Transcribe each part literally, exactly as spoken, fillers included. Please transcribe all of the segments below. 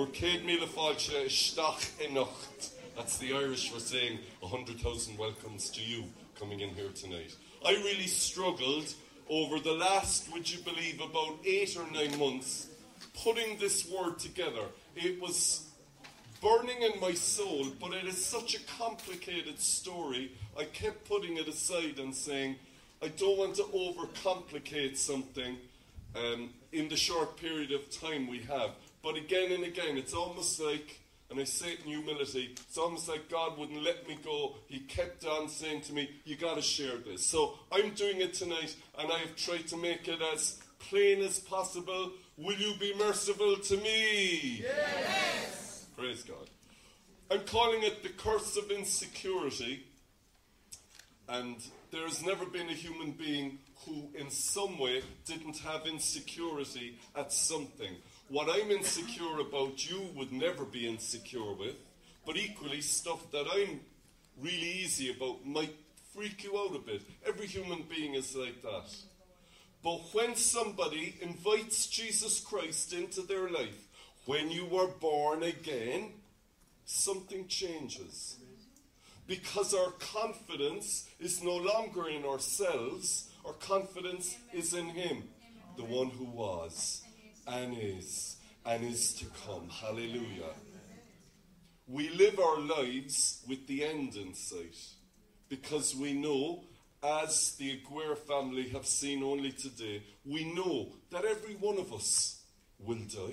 Céad Míle Fáilte Isteach Inocht. That's the Irish for saying one hundred thousand welcomes to you coming in here tonight. I really struggled over the last, would you believe, about eight or nine months, putting this word together. It was burning in my soul, but it is such a complicated story. I kept putting it aside and saying, I don't want to overcomplicate something um, in the short period of time we have. But again and again, it's almost like, and I say it in humility, it's almost like God wouldn't let me go. He kept on saying to me, you got to share this. So I'm doing it tonight, and I have tried to make it as plain as possible. Will you be merciful to me? Yes! Praise God. I'm calling it the curse of insecurity. And there has never been a human being who in some way didn't have insecurity at something. What I'm insecure about, you would never be insecure with. But equally, stuff that I'm really easy about might freak you out a bit. Every human being is like that. But when somebody invites Jesus Christ into their life, when you were born again, something changes. Because our confidence is no longer in ourselves, our confidence is in Him, the one who was, and is, and is to come. Hallelujah. We live our lives with the end in sight, because we know, as the Aguirre family have seen only today, we know that every one of us will die.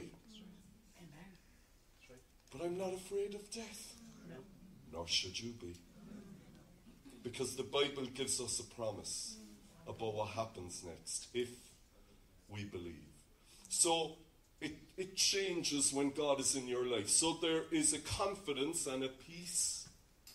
But I'm not afraid of death. Nor should you be. Because the Bible gives us a promise about what happens next, if we believe. So it, it changes when God is in your life. So there is a confidence and a peace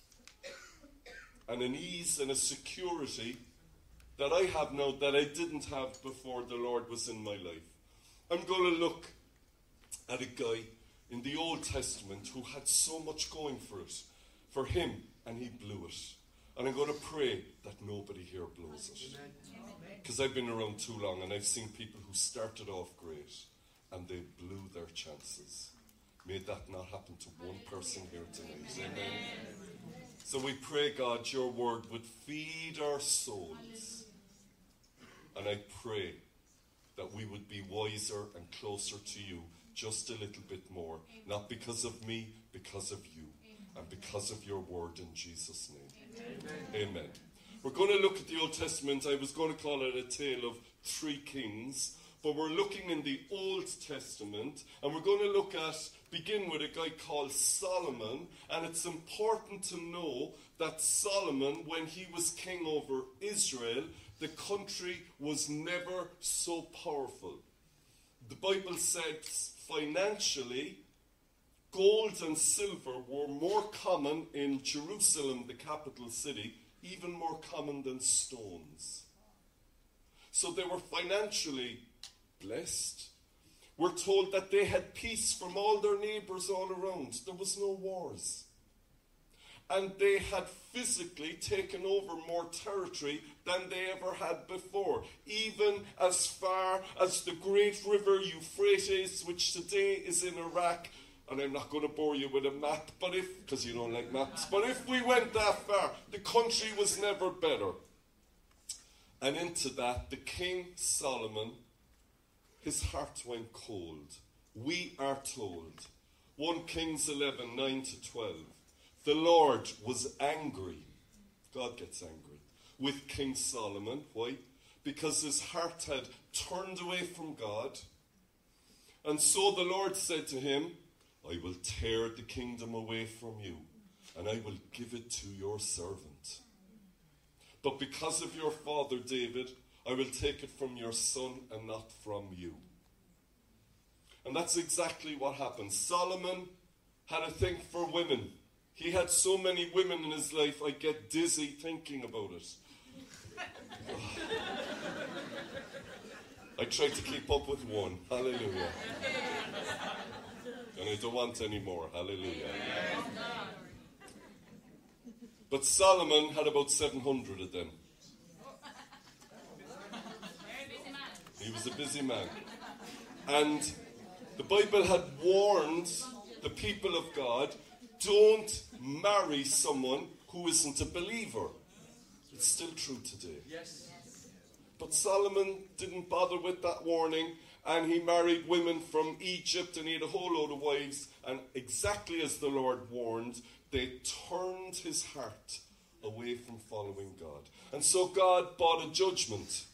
and an ease and a security that I have now that I didn't have before the Lord was in my life. I'm going to look at a guy in the Old Testament who had so much going for it, for him, and he blew it. And I'm going to pray that nobody here blows it. Because I've been around too long and I've seen people who started off great and they blew their chances. May that not happen to one person here tonight. Amen. So we pray, God, your word would feed our souls. And I pray that we would be wiser and closer to you just a little bit more. Not because of me, because of you. And because of your word in Jesus' name. Amen. Amen. We're going to look at the Old Testament. I was going to call it a tale of three kings. But we're looking in the Old Testament. And we're going to look at, begin with a guy called Solomon. And it's important to know that Solomon, when he was king over Israel, the country was never so powerful. The Bible says financially, gold and silver were more common in Jerusalem, the capital city, even more common than stones. So they were financially blessed. We're told that they had peace from all their neighbours all around. There was no wars. And they had physically taken over more territory than they ever had before. Even as far as the great river Euphrates, which today is in Iraq. And I'm not going to bore you with a map, but if, because you don't like maps, but if we went that far, the country was never better. And into that, the King Solomon, his heart went cold. We are told, First Kings eleven, nine to twelve, the Lord was angry, God gets angry, with King Solomon. Why? Because his heart had turned away from God. And so the Lord said to him, I will tear the kingdom away from you, and I will give it to your servant. But because of your father David, I will take it from your son and not from you. And that's exactly what happened. Solomon had a thing for women. He had so many women in his life, I get dizzy thinking about it. I tried to keep up with one. Hallelujah. And I don't want any more. Hallelujah. But Solomon had about seven hundred of them. He was a busy man. And the Bible had warned the people of God, don't marry someone who isn't a believer. It's still true today. Yes. But Solomon didn't bother with that warning, and he married women from Egypt, and he had a whole load of wives, and exactly as the Lord warned, they turned his heart away from following God. And so God brought a judgment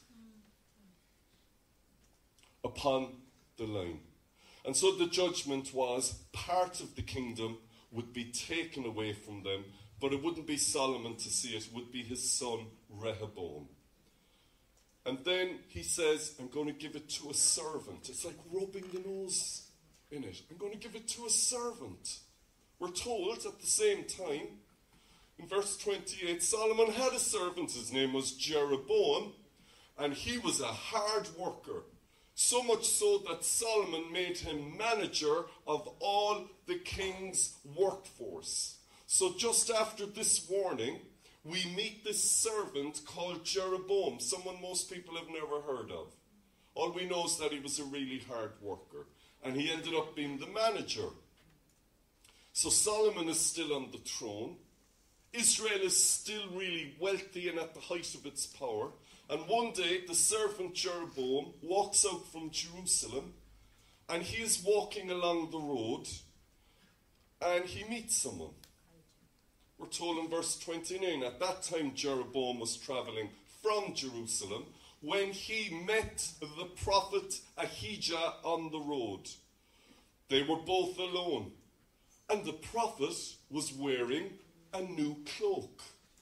upon the line. And so the judgment was part of the kingdom would be taken away from them, but it wouldn't be Solomon to see it, it would be his son Rehoboam. And then he says, I'm going to give it to a servant. It's like rubbing the nose in it. I'm going to give it to a servant. We're told at the same time, in verse twenty-eight, Solomon had a servant. His name was Jeroboam, and he was a hard worker. So much so that Solomon made him manager of all the king's workforce. So just after this warning, we meet this servant called Jeroboam, someone most people have never heard of. All we know is that he was a really hard worker, and he ended up being the manager. So Solomon is still on the throne. Israel is still really wealthy and at the height of its power. And one day, the servant Jeroboam walks out from Jerusalem, and he is walking along the road, and he meets someone. We're told in verse twenty-nine, at that time Jeroboam was traveling from Jerusalem when he met the prophet Ahijah on the road. They were both alone, and the prophet was wearing a new cloak.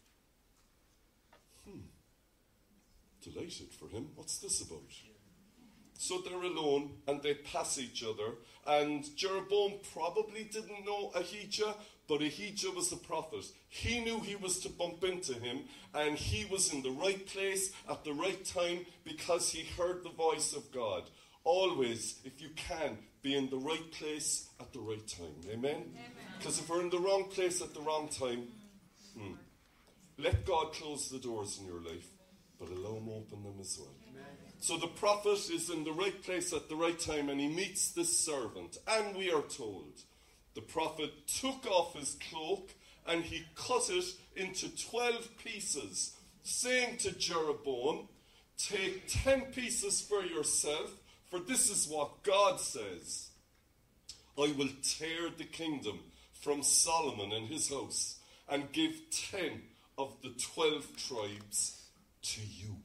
Hmm. Delighted for him. What's this about? So they're alone and they pass each other, and Jeroboam probably didn't know Ahijah, but Ahijah was the prophet. He knew he was to bump into him, and he was in the right place at the right time because he heard the voice of God. Always, if you can, be in the right place at the right time. Amen? Because if we're in the wrong place at the wrong time, hmm, let God close the doors in your life, but allow him open them as well. Amen. So the prophet is in the right place at the right time, and he meets this servant. And we are told the prophet took off his cloak and he cut it into twelve pieces, saying to Jeroboam, take ten pieces for yourself, for this is what God says. I will tear the kingdom from Solomon and his house and give ten of the twelve tribes to you.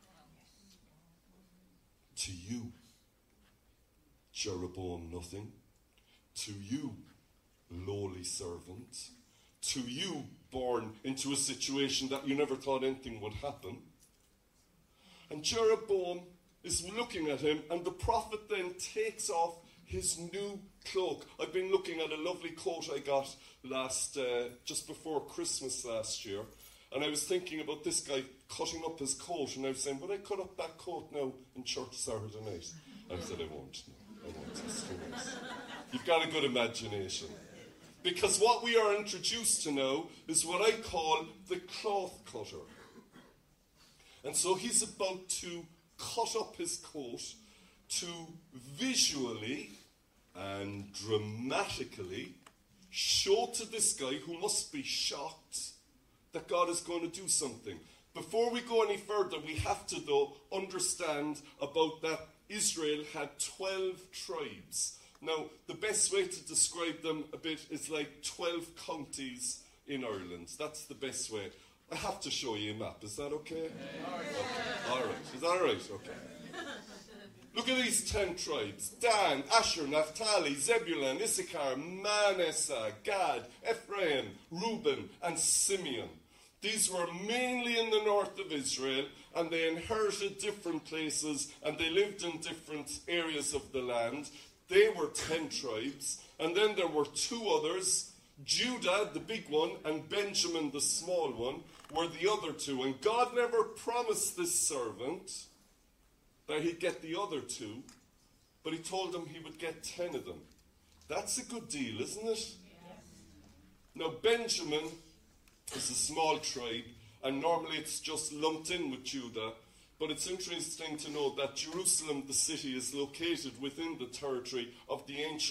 To you, Jeroboam, nothing. To you, lowly servant. To you, born into a situation that you never thought anything would happen. And Jeroboam is looking at him, and the prophet then takes off his new cloak. I've been looking at a lovely coat I got last, uh, just before Christmas last year, and I was thinking about this guy cutting up his coat, and I was saying, would I cut up that coat now in church Saturday night? I said, I won't. No, I won't. It's too nice. You've got a good imagination. Because what we are introduced to now is what I call the cloth cutter. And so he's about to cut up his coat to visually and dramatically show to this guy, who must be shocked, that God is going to do something. Before we go any further, we have to, though, understand about that Israel had twelve tribes. Now, the best way to describe them a bit is like twelve counties in Ireland. That's the best way. I have to show you a map. Is that okay? Yeah. Okay. All right. Is that all right? Okay. Look at these ten tribes. Dan, Asher, Naphtali, Zebulun, Issachar, Manasseh, Gad, Ephraim, Reuben, and Simeon. These were mainly in the north of Israel, and they inherited different places, and they lived in different areas of the land. They were ten tribes, and then there were two others. Judah, the big one, and Benjamin, the small one, were the other two. And God never promised this servant that he'd get the other two, but he told him he would get ten of them. That's a good deal, isn't it? Yes. Now, Benjamin is a small tribe, and normally it's just lumped in with Judah, but it's interesting to know that Jerusalem, the city, is located within the territory of the ancient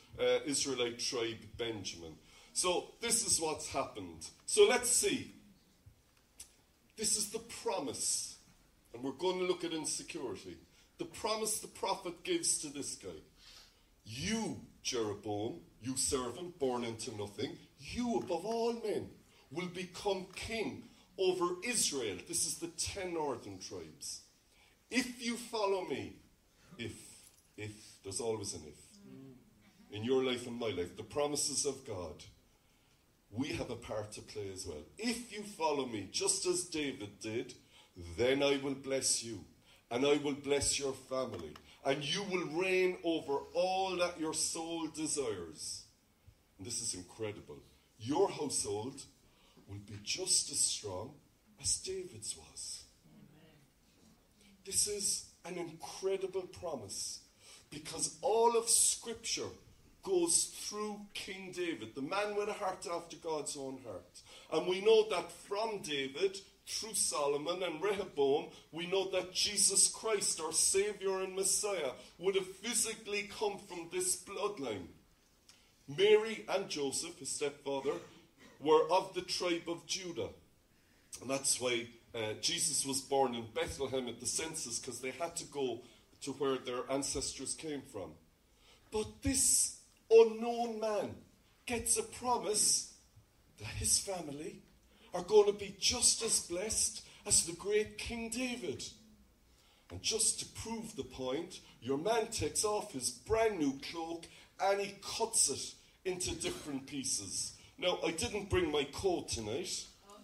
uh, Israelite tribe, Benjamin. So this is what's happened. So let's see. This is the promise. And we're going to look at insecurity. The promise the prophet gives to this guy. You, Jeroboam, you servant born into nothing, you above all men will become king over Israel. This is the ten northern tribes. If you follow me, if, if, there's always an if. In your life and my life, the promises of God, we have a part to play as well. If you follow me, just as David did, then I will bless you, and I will bless your family, and you will reign over all that your soul desires. And this is incredible. Your household will be just as strong as David's was. Amen. This is an incredible promise, because all of Scripture goes through King David, the man with a heart after God's own heart. And we know that from David, through Solomon and Rehoboam, we know that Jesus Christ, our Saviour and Messiah, would have physically come from this bloodline. Mary and Joseph, his stepfather, were of the tribe of Judah. And that's why uh, Jesus was born in Bethlehem at the census, because they had to go to where their ancestors came from. But this unknown man gets a promise that his family are going to be just as blessed as the great King David. And just to prove the point, your man takes off his brand new cloak and he cuts it into different pieces. Now, I didn't bring my coat tonight,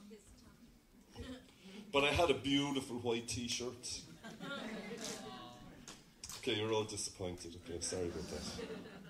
but I had a beautiful white t-shirt. Okay, you're all disappointed. Okay, sorry about that.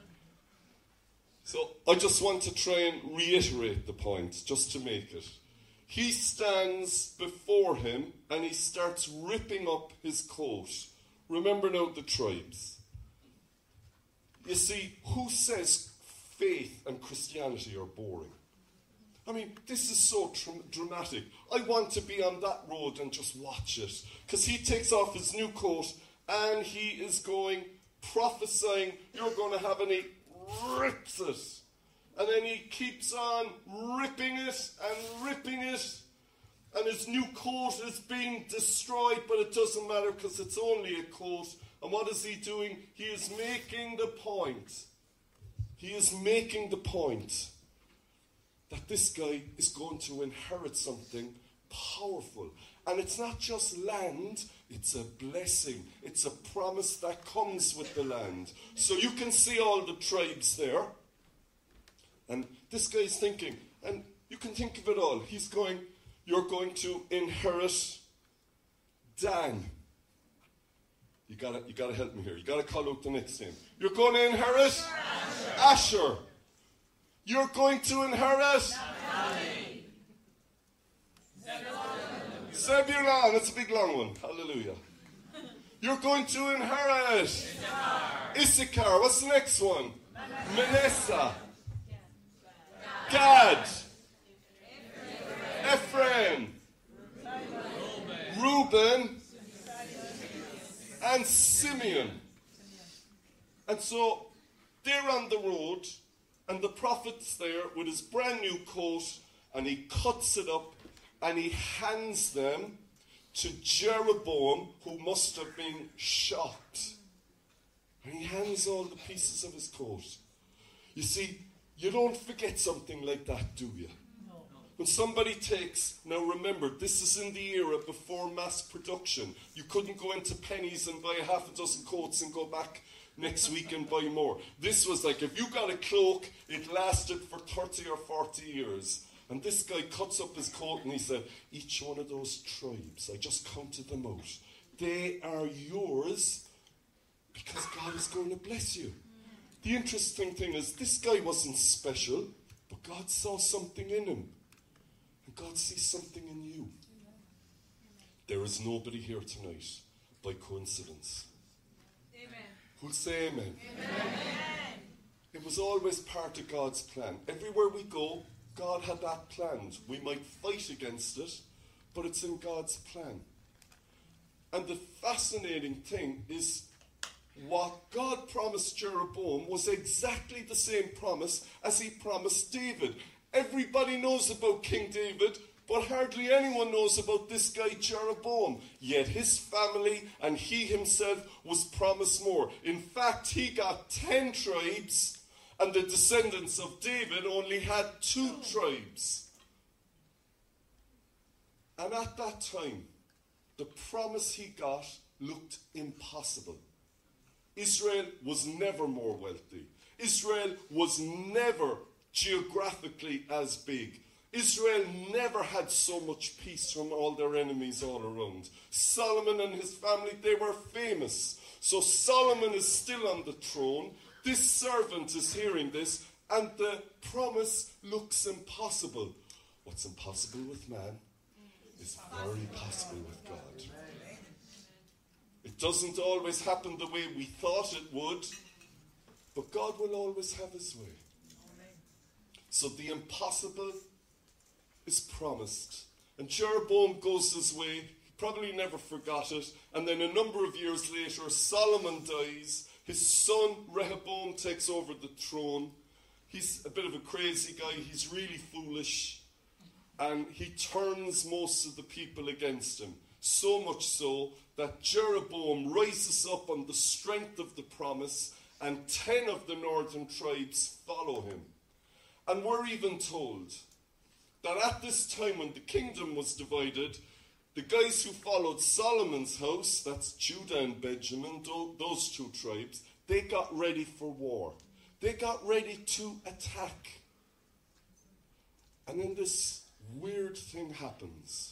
So, I just want to try and reiterate the point, just to make it. He stands before him and he starts ripping up his coat. Remember now the tribes. You see, who says faith and Christianity are boring? I mean, this is so tr- dramatic. I want to be on that road and just watch it. Because he takes off his new coat and he is going, prophesying, you're going to have an eight. Rips it, and then he keeps on ripping it and ripping it, and his new coat is being destroyed, but it doesn't matter because it's only a coat. And what is he doing? He is making the point. He is making the point that this guy is going to inherit something powerful. And it's not just land, it's a blessing. It's a promise that comes with the land. So you can see all the tribes there. And this guy's thinking, and you can think of it all. He's going, you're going to inherit Dan. You gotta, you gotta help me here. You gotta call out the next name. You're going to inherit Asher. Asher. You're going to inherit Naphtali. Zebulun. It's a big long one. Hallelujah. You're going to inherit Issachar. Issachar. What's the next one? Manasseh. Gad. Ephraim. Reuben. And Simeon. And so they're on the road, and the prophet's there with his brand new coat, and he cuts it up and he hands them to Jeroboam, who must have been shocked. And he hands all the pieces of his coat. You see, you don't forget something like that, do you? No. When somebody takes, now remember, this is in the era before mass production. You couldn't go into Pennies and buy a half a dozen coats and go back next week and buy more. This was like, if you got a cloak, it lasted for thirty or forty years. And this guy cuts up his coat and he said, each one of those tribes, I just counted them out, they are yours because God is going to bless you. The interesting thing is, this guy wasn't special, but God saw something in him. And God sees something in you. There is nobody here tonight by coincidence. Amen. Who'll say amen? Amen? It was always part of God's plan. Everywhere we go, God had that planned. We might fight against it, but it's in God's plan. And the fascinating thing is, what God promised Jeroboam was exactly the same promise as he promised David. Everybody knows about King David, but hardly anyone knows about this guy Jeroboam. Yet his family and he himself was promised more. In fact, he got ten tribes, and the descendants of David only had two tribes. And at that time, the promise he got looked impossible. Israel was never more wealthy. Israel was never geographically as big. Israel never had so much peace from all their enemies all around. Solomon and his family, they were famous. So Solomon is still on the throne. This servant is hearing this, and the promise looks impossible. What's impossible with man is very possible with God. It doesn't always happen the way we thought it would, but God will always have his way. So the impossible is promised. And Jeroboam goes his way. He probably never forgot it. And then a number of years later, Solomon dies. His son Rehoboam takes over the throne. He's a bit of a crazy guy. He's really foolish. And he turns most of the people against him. So much so that Jeroboam rises up on the strength of the promise, and ten of the northern tribes follow him. And we're even told that at this time when the kingdom was divided, the guys who followed Solomon's house, that's Judah and Benjamin, those two tribes, they got ready for war. They got ready to attack. And then this weird thing happens.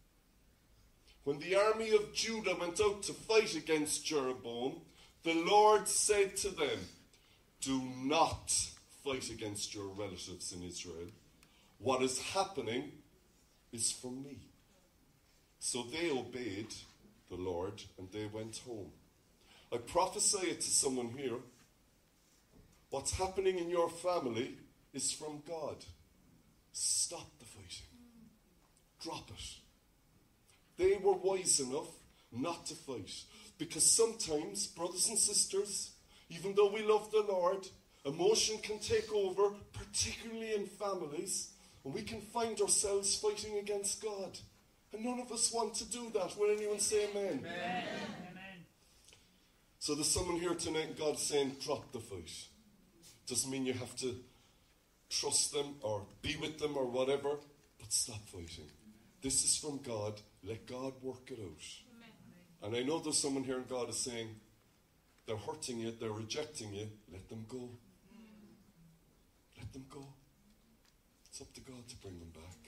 When the army of Judah went out to fight against Jeroboam, the Lord said to them, "Do not fight against your relatives in Israel. What is happening is from me." So they obeyed the Lord and they went home. I prophesy it to someone here. What's happening in your family is from God. Stop the fighting. Drop it. They were wise enough not to fight. Because sometimes, brothers and sisters, even though we love the Lord, emotion can take over, particularly in families, and we can find ourselves fighting against God. And none of us want to do that. Will anyone say amen? Amen. So there's someone here tonight and God's saying, drop the fight. Doesn't mean you have to trust them or be with them or whatever, but stop fighting. This is from God. Let God work it out. Amen. And I know there's someone here and God is saying, they're hurting you, they're rejecting you, let them go. Mm. Let them go. It's up to God to bring them back.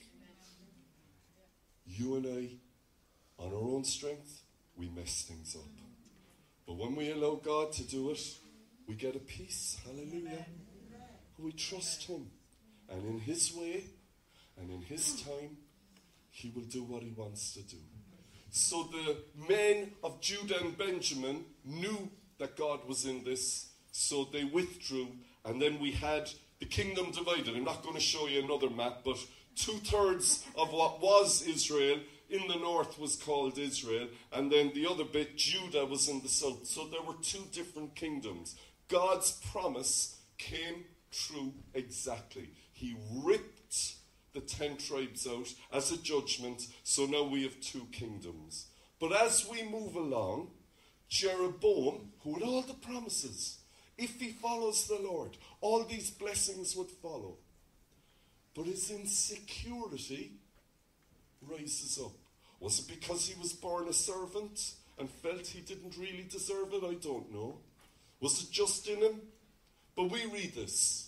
You and I, on our own strength, we mess things up. But when we allow God to do it, we get a peace. Hallelujah. And we trust him. And in his way, and in his time, he will do what he wants to do. So the men of Judah and Benjamin knew that God was in this, so they withdrew, and then we had the kingdom divided. I'm not going to show you another map, but two-thirds of what was Israel in the north was called Israel, and then the other bit, Judah, was in the south. So there were two different kingdoms. God's promise came true exactly. He ripped the ten tribes out as a judgment, so now we have two kingdoms. But as we move along, Jeroboam, who had all the promises, if he follows the Lord, all these blessings would follow. But his insecurity rises up. Was it because he was born a servant and felt he didn't really deserve it? I don't know. Was it just in him? But we read this.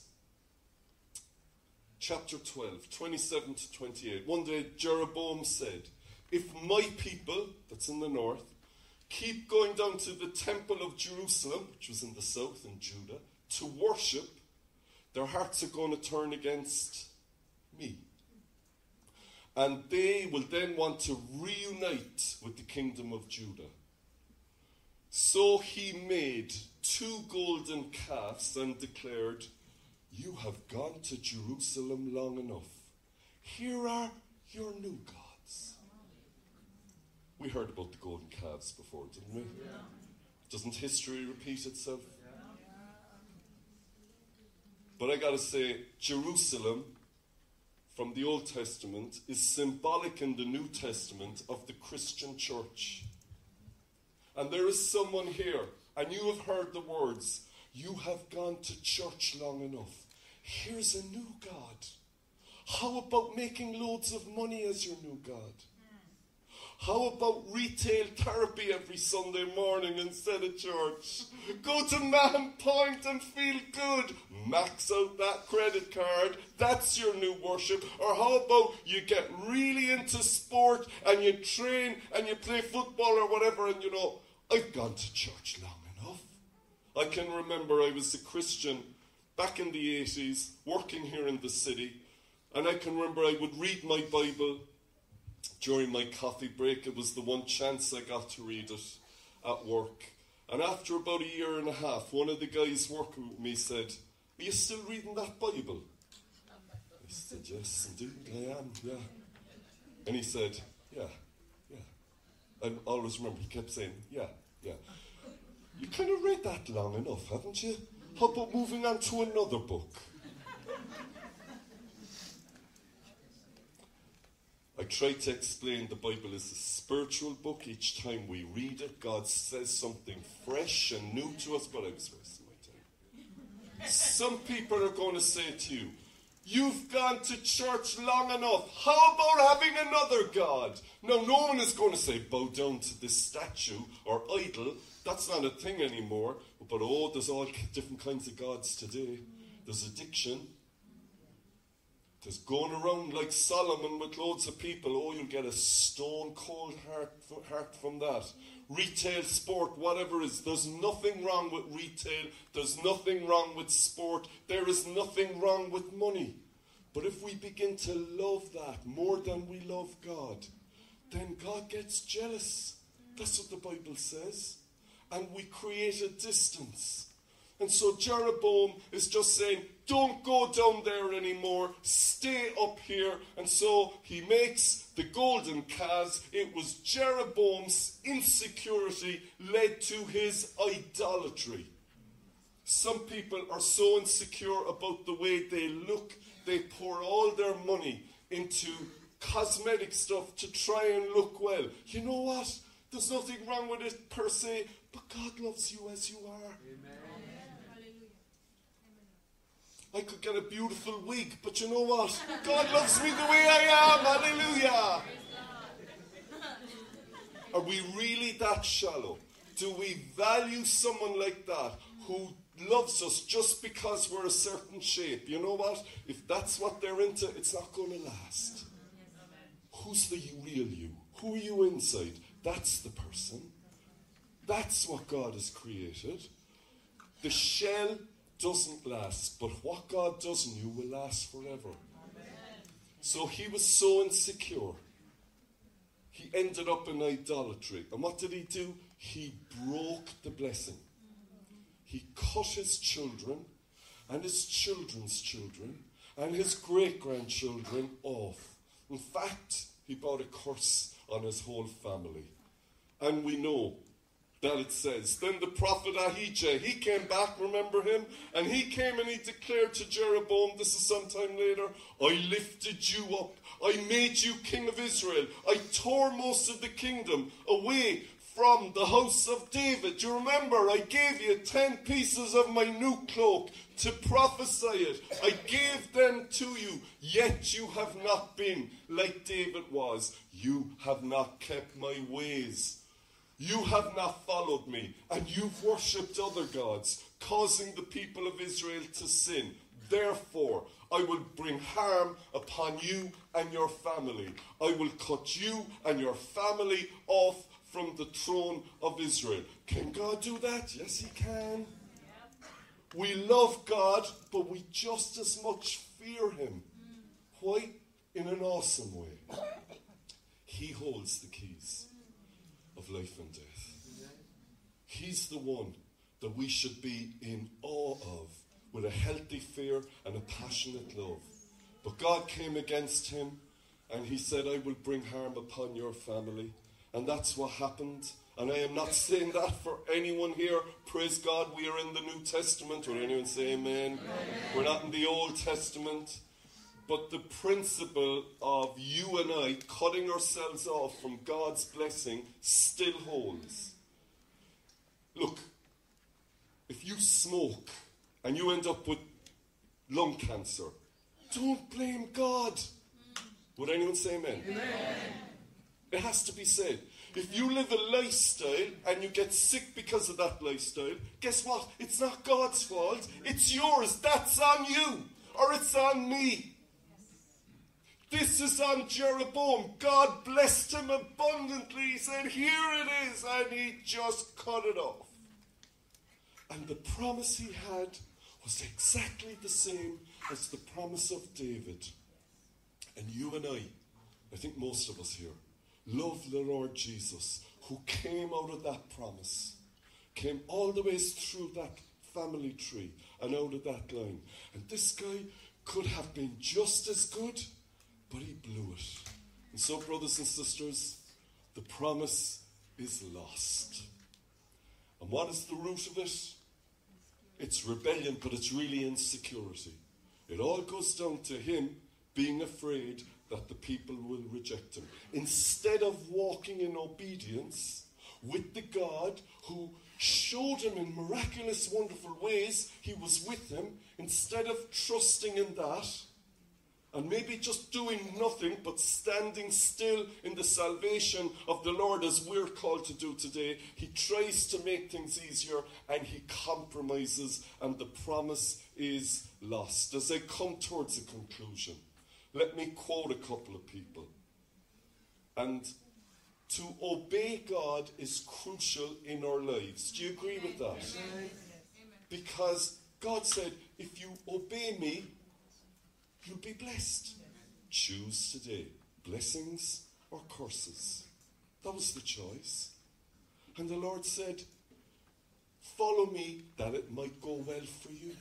Chapter twelve, twenty-seven to twenty-eight. One day Jeroboam said, "If my people," that's in the north, "keep going down to the temple of Jerusalem," which was in the south in Judah, "to worship, their hearts are going to turn against me. And they will then want to reunite with the kingdom of Judah." So he made two golden calves and declared, "You have gone to Jerusalem long enough. Here are your new gods." We heard about the golden calves before, didn't we? Yeah. Doesn't history repeat itself? But I gotta say, Jerusalem from the Old Testament is symbolic in the New Testament of the Christian church. And there is someone here, and you have heard the words, you have gone to church long enough. Here's a new God. How about making loads of money as your new God? How about retail therapy every Sunday morning instead of church? Go to Man Point and feel good. Max out that credit card. That's your new worship. Or how about you get really into sport and you train and you play football or whatever, and you know, I've gone to church long enough. I can remember I was a Christian back in the eighties, working here in the city, and I can remember I would read my Bible during my coffee break. It was the one chance I got to read it at work. And after about a year and a half, one of the guys working with me said, are you still reading that Bible? I said, yes, indeed, I am, yeah. And he said, yeah, yeah. I always remember, he kept saying, yeah, yeah. You kind of read that long enough, haven't you? How about moving on to another book? I try to explain the Bible is a spiritual book. Each time we read it, God says something fresh and new to us, but I was wasting my time. Some people are going to say to you, you've gone to church long enough. How about having another God? No, no one is going to say, bow down to this statue or idol. That's not a thing anymore. But oh, there's all different kinds of gods today. There's addiction. There's going around like Solomon with loads of people. Oh, you'll get a stone cold heart, heart from that. Retail, sport, whatever it is. There's nothing wrong with retail. There's nothing wrong with sport. There is nothing wrong with money. But if we begin to love that more than we love God, then God gets jealous. That's what the Bible says. And we create a distance. And so Jeroboam is just saying, don't go down there anymore, stay up here. And so he makes the golden calves. It was Jeroboam's insecurity led to his idolatry. Some people are so insecure about the way they look, they pour all their money into cosmetic stuff to try and look well. You know what? There's nothing wrong with it per se, but God loves you as you are. Amen. I could get a beautiful wig, but you know what? God loves me the way I am. Hallelujah. Are we really that shallow? Do we value someone like that who loves us just because we're a certain shape? You know what? If that's what they're into, it's not going to last. Who's the real you? Who are you inside? That's the person. That's what God has created. The shell doesn't last, but what God does in you will last forever. Amen. So he was so insecure. He ended up in idolatry. And what did he do? He broke the blessing. He cut his children and his children's children and his great-grandchildren off. In fact, he brought a curse on his whole family. And we know that it says, then the prophet Ahijah, he came back, remember him? And he came and he declared to Jeroboam, this is sometime later, I lifted you up. I made you king of Israel. I tore most of the kingdom away from the house of David. Do you remember? I gave you ten pieces of my new cloak to prophesy it. I gave them to you, yet you have not been like David was. You have not kept my ways. You have not followed me, and you've worshipped other gods, causing the people of Israel to sin. Therefore, I will bring harm upon you and your family. I will cut you and your family off from the throne of Israel. Can God do that? Yes, he can. We love God, but we just as much fear him. Why? In an awesome way. He holds the keys of life and death. He's the one that we should be in awe of, with a healthy fear and a passionate love. But God came against him and he said, I will bring harm upon your family. And that's what happened. And I am not saying that for anyone here. Praise God, we are in the New Testament. Would anyone say amen? Amen? We're not in the Old Testament. But the principle of you and I cutting ourselves off from God's blessing still holds. Look, if you smoke and you end up with lung cancer, don't blame God. Would anyone say amen? Amen? It has to be said. If you live a lifestyle and you get sick because of that lifestyle, guess what? It's not God's fault. It's yours. That's on you. Or it's on me. This is on Jeroboam. God blessed him abundantly. He said, here it is. And he just cut it off. And the promise he had was exactly the same as the promise of David. And you and I, I think most of us here, love the Lord Jesus, who came out of that promise, came all the way through that family tree and out of that line. And this guy could have been just as good, but he blew it. And so, brothers and sisters, the promise is lost. And what is the root of it? It's rebellion, but it's really insecurity. It all goes down to him being afraid that the people will reject him. Instead of walking in obedience with the God who showed him in miraculous, wonderful ways, he was with him, instead of trusting in that, and maybe just doing nothing but standing still in the salvation of the Lord as we're called to do today, he tries to make things easier and he compromises, and the promise is lost. As I come towards a conclusion, let me quote a couple of people. And to obey God is crucial in our lives. Do you agree with that? Amen. Because God said, if you obey me, you'll be blessed. Choose today, blessings or curses. That was the choice. And the Lord said, follow me that it might go well for you.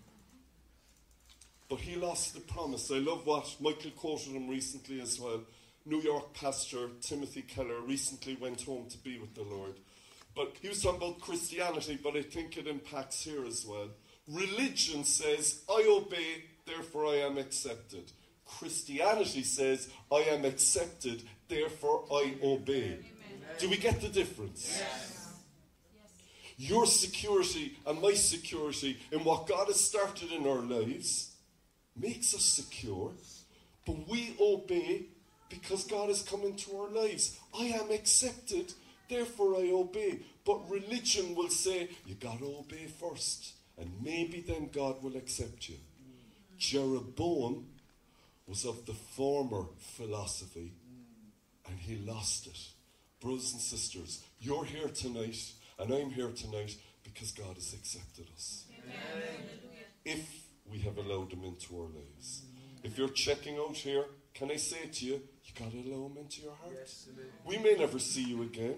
But he lost the promise. I love what Michael quoted him recently as well. New York pastor Timothy Keller recently went home to be with the Lord. But he was talking about Christianity, but I think it impacts here as well. Religion says, I obey, therefore I am accepted. Christianity says, I am accepted, therefore I obey. Amen. Do we get the difference? Yes. Your security and my security in what God has started in our lives makes us secure, but we obey because God has come into our lives. I am accepted, therefore I obey. But religion will say, you got to obey first, and maybe then God will accept you. Jeroboam was of the former philosophy, and he lost it. Brothers and sisters, you're here tonight, and I'm here tonight because God has accepted us. Amen. If we have allowed him into our lives. If you're checking out here, can I say to you, you got to allow him into your heart. Yes, we may never see you again,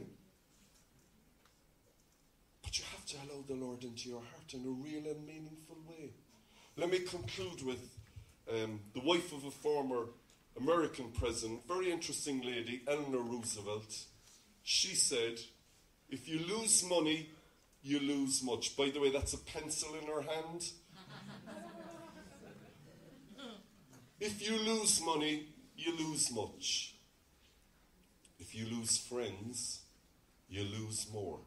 but you have to allow the Lord into your heart in a real and meaningful way. Let me conclude with um, the wife of a former American president, very interesting lady, Eleanor Roosevelt. She said, if you lose money, you lose much. By the way, that's a pencil in her hand. If you lose money, you lose much. If you lose friends, you lose more.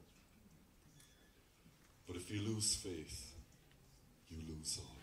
But if you lose faith, you lose all.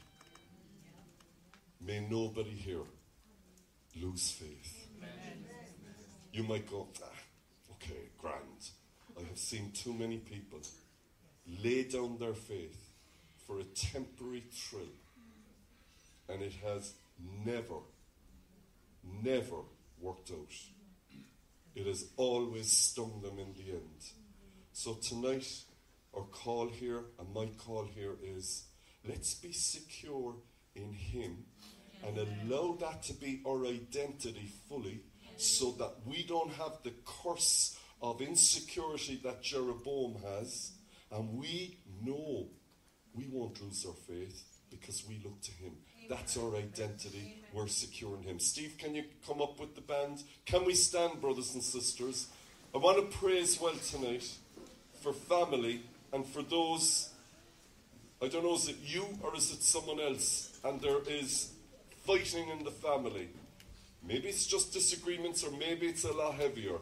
May nobody here lose faith. Amen. You might go, ah, okay, grand. I have seen too many people lay down their faith for a temporary thrill, and it has never, never worked out. It has always stung them in the end. So tonight, our call here, and my call here is, let's be secure in him and allow that to be our identity fully, so that we don't have the curse of insecurity that Jeroboam has, and we know we won't lose our faith because we look to him. That's our identity. We're secure in him. Steve, can you come up with the band? Can we stand, brothers and sisters? I want to pray as well tonight. for family and for those, I don't know, is it you or is it someone else, and there is fighting in the family. Maybe it's just disagreements, or maybe it's a lot heavier.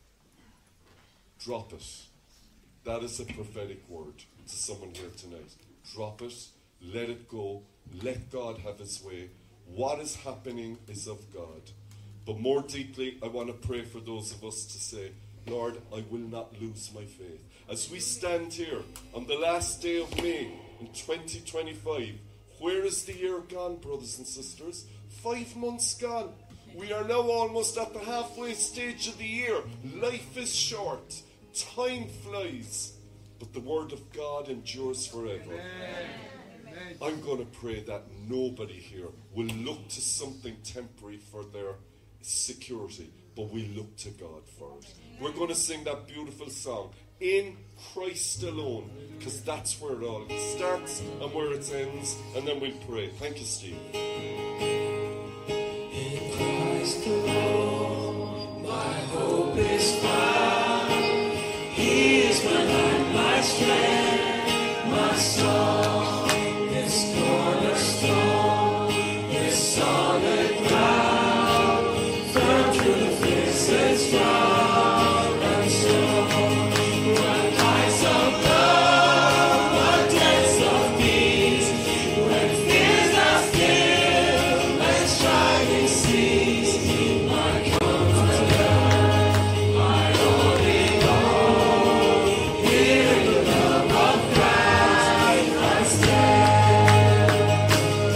Drop it. That is a prophetic word to someone here tonight. Drop it. Let it go. Let God have his way. What is happening is of God. But more deeply, I want to pray for those of us to say, Lord, I will not lose my faith. As we stand here on the last day of May in twenty twenty-five, where is the year gone, brothers and sisters? Five months gone. We are now almost at the halfway stage of the year. Life is short. Time flies. But the word of God endures forever. Amen. I'm going to pray that nobody here will look to something temporary for their security, but we look to God for it. We're going to sing that beautiful song, In Christ Alone, because that's where it all starts and where it ends, and then we'll pray. Thank you, Steve. In Christ alone, my hope is found. He is my light, my strength, my song. This cornerstone, this solid ground, firm through the fiercest drought and storm. What heights of love, what depths of peace, when fears are still and striving cease. My comforter, my only hope, here in the love of Christ I stand.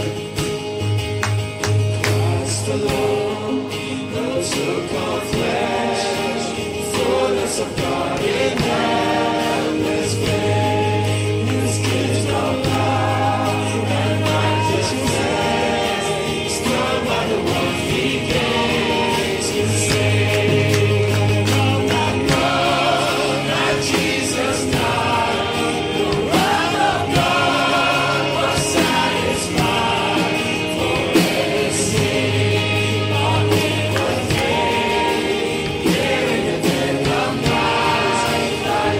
Christ alone, who took on flesh, fullness of God in endless grace, His gift of power and righteousness, strong by the one He gave to save. On that cross that Jesus died, the wrath of God was satisfied. For every sin on Him was paid. Here in the dead of Christ I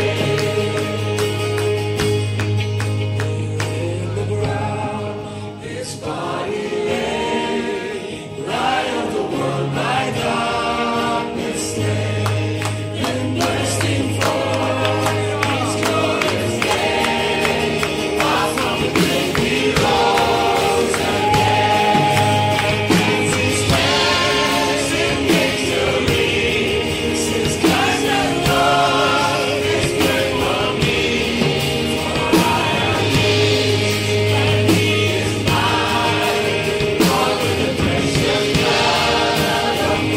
live. In the ground His body lay, light of the world by darkness slain, and bursting forth His glorious day, far from the grave He rose again. Hands His hands in victory, since Christ hath won His great for me. For I am His, and He is mine, all with the precious blood of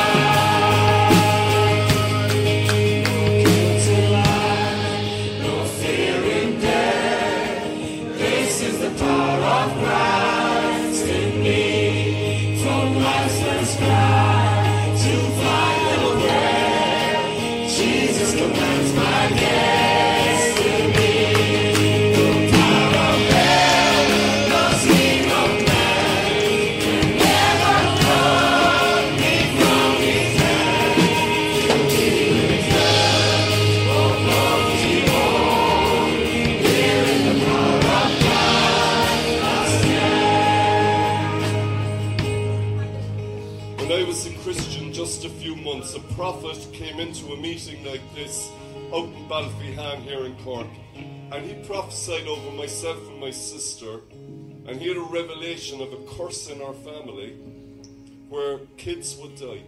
Christ. No guilt in life, no fear in death. This is the power of Christ in me. From life's first cry to final breath, Jesus commands my destiny. No power of hell, no scheme of man can ever pluck me from His hand. He lives there, oh Lord, He won't. Here in the power of God I stand. When I was a Christian just a few months, a prophet came into a meeting like this out in Ballyhan here in Cork, and he prophesied over myself and my sister, and he had a revelation of a curse in our family where kids would die.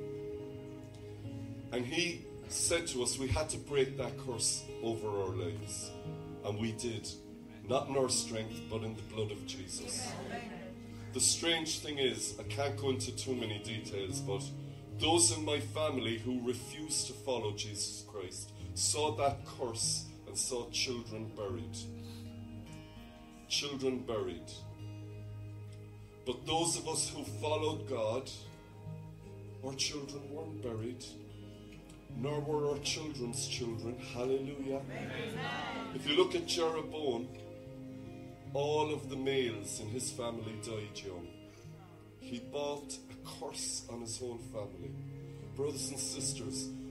And he said to us we had to break that curse over our lives, and we did, not in our strength but in the blood of Jesus. The strange thing is, I can't go into too many details, but those in my family who refused to follow Jesus Christ saw that curse and saw children buried. Children buried. But those of us who followed God, our children weren't buried, nor were our children's children. Hallelujah. If you look at Jeroboam, all of the males in his family died young. He brought a curse on his own family. Brothers and sisters,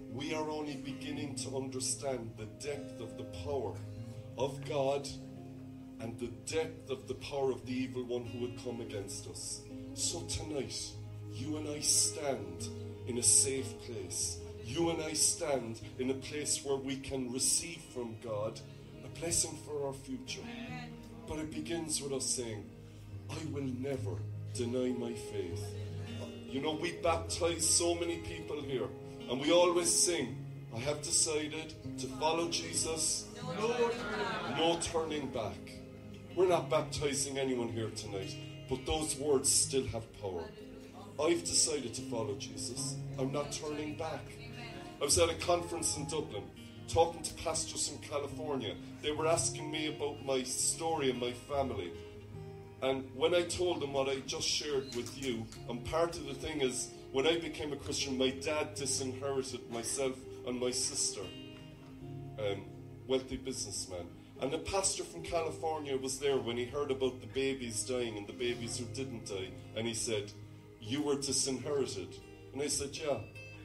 we are only beginning to understand the depth of the power of God and the depth of the power of the evil one who would come against us. So tonight, you and I stand in a safe place. You and I stand in a place where we can receive from God a blessing for our future. But it begins with us saying, I will never deny my faith. You know, we baptize so many people here, and we always sing, I have decided to follow Jesus, no, no turning back. We're not baptizing anyone here tonight, but those words still have power. I've decided to follow Jesus. I'm not turning back. I was at a conference in Dublin, talking to pastors from California. They were asking me about my story and my family. And when I told them what I just shared with you, and part of the thing is, when I became a Christian, my dad disinherited myself and my sister, um, wealthy businessman. And the pastor from California was there when he heard about the babies dying and the babies who didn't die. And he said, you were disinherited. And I said, yeah.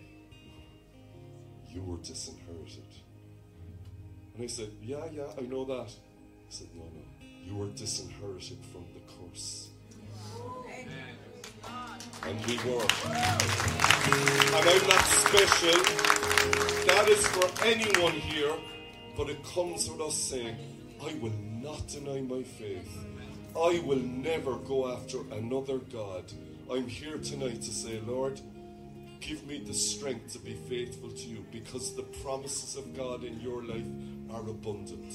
You were disinherited. And I said, yeah, yeah, I know that. He said, no, no. You were disinherited from the curse. And we were. And I'm not special. That is for anyone here. But it comes with us saying, I will not deny my faith. I will never go after another God. I'm here tonight to say, Lord, give me the strength to be faithful to you, because the promises of God in your life are abundant.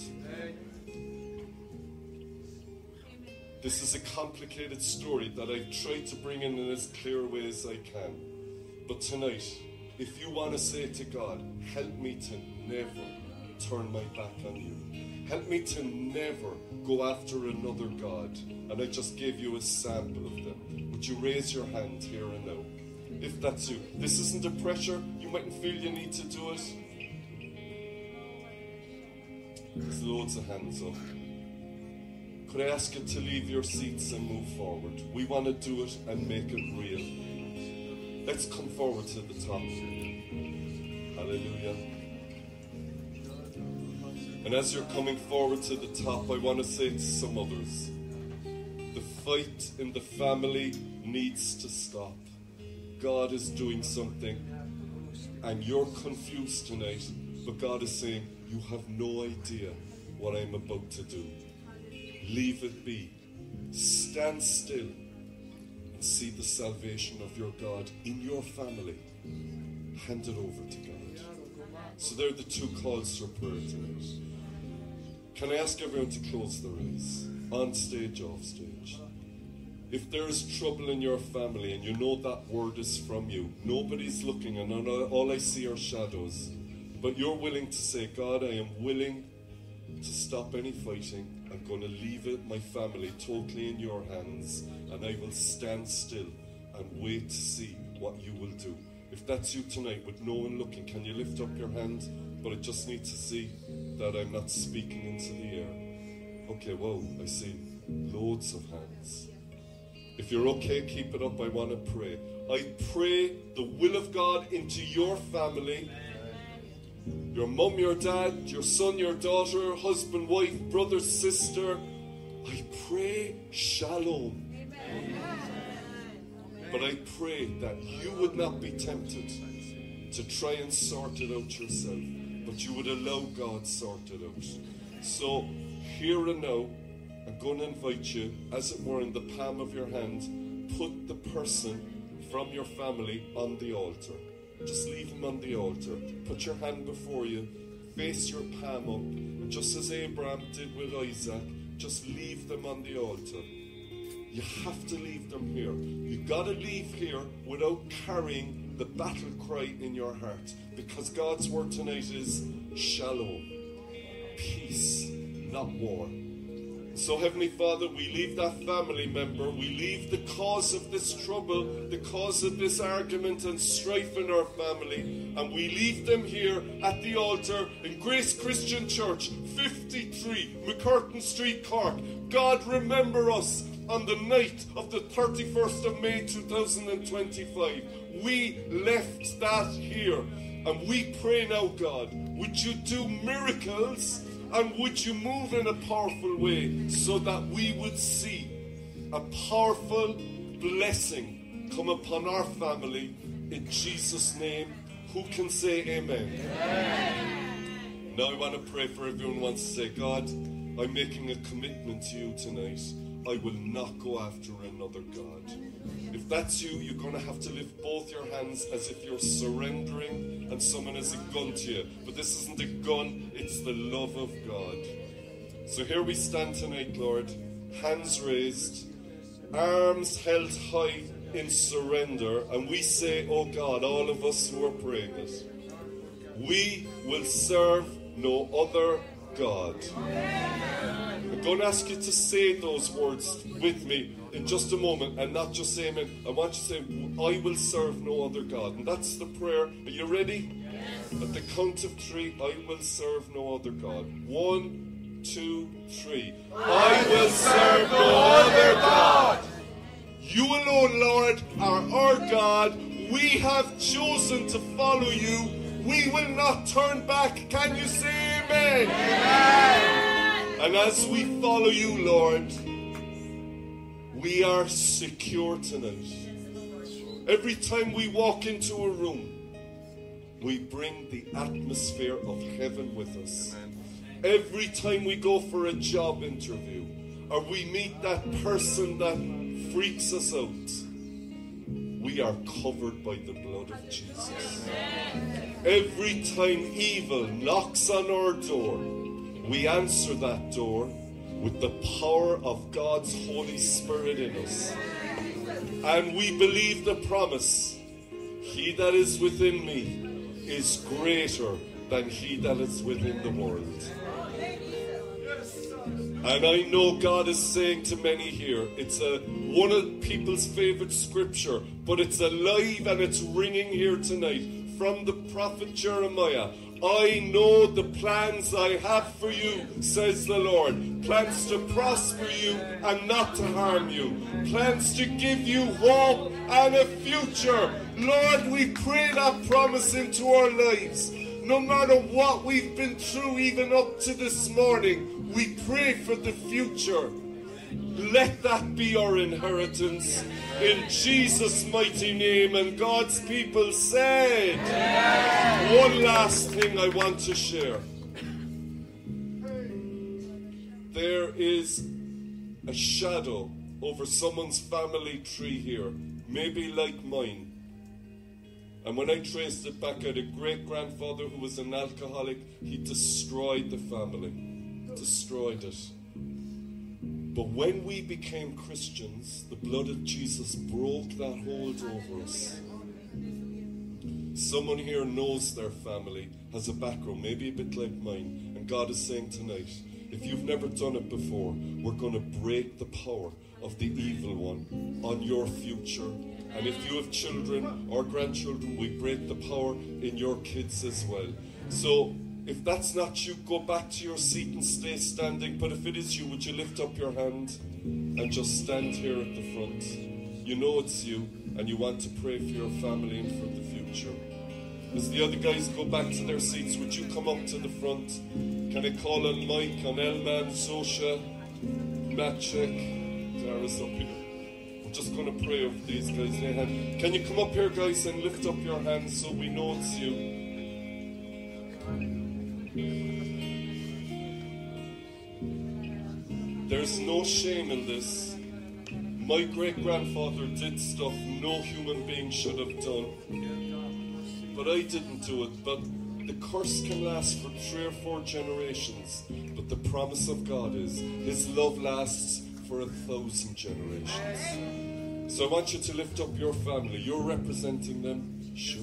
This is a complicated story that I've tried to bring in in as clear a way as I can. But tonight, if you want to say to God, help me to never turn my back on you. Help me to never go after another God. And I just gave you a sample of them. Would you raise your hand here and now? If that's you. This isn't a pressure. You mightn't feel you need to do it. There's loads of hands up. Could I ask you to leave your seats and move forward? We want to do it and make it real. Let's come forward to the top. Hallelujah. And as you're coming forward to the top, I want to say to some others, the fight in the family needs to stop. God is doing something, and you're confused tonight, but God is saying, you have no idea what I'm about to do. Leave it be. Stand still and see the salvation of your God in your family. Hand it over to God. So there are the two calls for prayer tonight. Can I ask everyone to close their eyes? On stage, off stage. If there is trouble in your family and you know that word is from you, nobody's looking and all I see are shadows, but you're willing to say, God, I am willing to stop any fighting. I'm going to leave it, my family, totally in your hands, and I will stand still and wait to see what you will do. If that's you tonight with no one looking, can you lift up your hand? But I just need to see that I'm not speaking into the air. Okay, whoa, I see loads of hands. If you're okay, keep it up. I want to pray. I pray the will of God into your family. Your mum, your dad, your son, your daughter, husband, wife, brother, sister. I pray shalom. But I pray that you would not be tempted to try and sort it out yourself, but you would allow God to sort it out. So, here and now, I'm going to invite you, as it were in the palm of your hand, put the person from your family on the altar. Just leave them on the altar. Put your hand before you, face your palm up, and just as Abraham did with Isaac, just leave them on the altar. You have to leave them here. You've got to leave here without carrying the battle cry in your heart, because God's word tonight is shalom, peace, not war. So, Heavenly Father, we leave that family member, we leave the cause of this trouble, the cause of this argument and strife in our family, and we leave them here at the altar in Grace Christian Church, fifty-three McCurtain Street, Cork. God, remember us on the night of the thirty-first of May two thousand twenty-five. We left that here. And we pray now, God, would you do miracles and would you move in a powerful way so that we would see a powerful blessing come upon our family in Jesus' name. Who can say amen? Amen. Now I want to pray for everyone who wants to say, God, I'm making a commitment to you tonight. I will not go after another God. If that's you, you're going to have to lift both your hands as if you're surrendering and someone has a gun to you. But this isn't a gun, it's the love of God. So here we stand tonight, Lord, hands raised, arms held high in surrender, and we say, oh God, all of us who are praying this, we will serve no other God. I'm going to ask you to say those words with me in just a moment and not just say amen. I want you to say, I will serve no other God. And that's the prayer. Are you ready? Yes. At the count of three, I will serve no other God. One, two, three. I will serve no other God. You alone, Lord, are our God. We have chosen to follow you. We will not turn back. Can you say amen? Amen. And as we follow you, Lord, we are secure tonight. Every time we walk into a room, we bring the atmosphere of heaven with us. Every time we go for a job interview, or we meet that person that freaks us out, we are covered by the blood of Jesus. Every time evil knocks on our door, we answer that door with the power of God's Holy Spirit in us. And we believe the promise, he that is within me is greater than he that is within the world. And I know God is saying to many here, it's a one of people's favorite scripture, but it's alive and it's ringing here tonight from the prophet Jeremiah. I know the plans I have for you, says the Lord. Plans to prosper you and not to harm you. Plans to give you hope and a future. Lord, we pray that promise into our lives. No matter what we've been through, even up to this morning, we pray for the future. Let that be our inheritance in Jesus' mighty name. And God's people said, yeah. One last thing I want to share. There is a shadow over someone's family tree here, maybe like mine. And when I traced it back, I had a great-grandfather who was an alcoholic. He destroyed the family. Destroyed it. But when we became Christians, the blood of Jesus broke that hold over us. Someone here knows their family, has a background, maybe a bit like mine. And God is saying tonight, if you've never done it before, we're going to break the power of the evil one on your future. And if you have children or grandchildren, we break the power in your kids as well. So if that's not you, go back to your seat and stay standing. But if it is you, would you lift up your hand and just stand here at the front? You know it's you, and you want to pray for your family and for the future. As the other guys go back to their seats, would you come up to the front? Can I call on Mike, on Elman, Sosha, Maciek, Dara's up here? I'm just going to pray over these guys. Can you come up here, guys, and lift up your hands so we know it's you? There's no shame in this. My great-grandfather did stuff no human being should have done. But I didn't do it. But the curse can last for three or four generations. But the promise of God is his love lasts for a thousand generations. So I want you to lift up your family. You're representing them.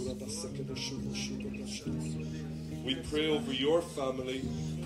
We pray over your family,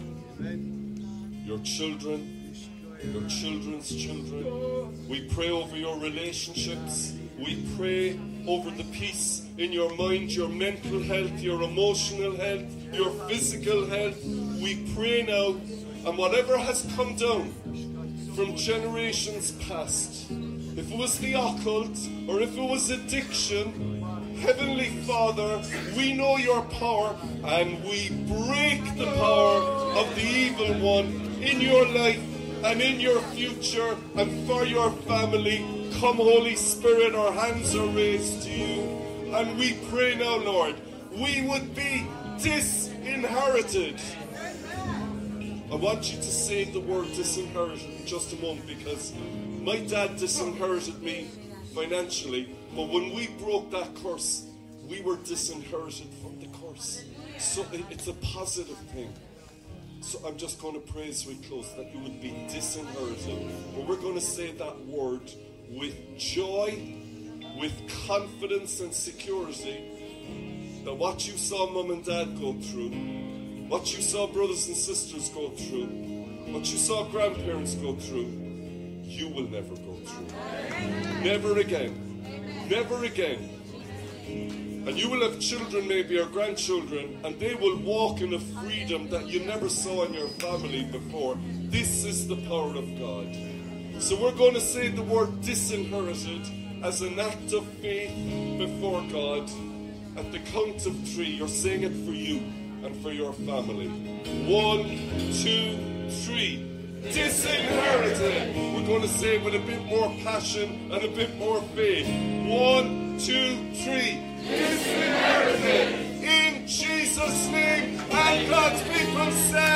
your children, your children's children. We pray over your relationships. We pray over the peace in your mind, your mental health, your emotional health, your physical health. We pray now, and whatever has come down from generations past, if it was the occult or if it was addiction, Heavenly Father, we know your power, and we break the power of the evil one in your life and in your future and for your family. Come, Holy Spirit, our hands are raised to you, and we pray now, Lord, we would be disinherited. I want you to say the word disinherited in just a moment, because my dad disinherited me financially, but when we broke that curse, we were disinherited from the curse. So it's a positive thing. So I'm just going to pray as we close that you would be disinherited. But we're going to say that word with joy, with confidence and security, that what you saw mum and dad go through, what you saw brothers and sisters go through, what you saw grandparents go through, you will never go through. Never again. Never again. And you will have children maybe, or grandchildren, and they will walk in a freedom that you never saw in your family before. This is the power of God. So we're going to say the word disinherited as an act of faith before God. At the count of three, you're saying it for you and for your family. One, two, three. Disinherited. We're going to say it with a bit more passion and a bit more faith. One, two, three. Disinherited. In Jesus' name, and God's people say,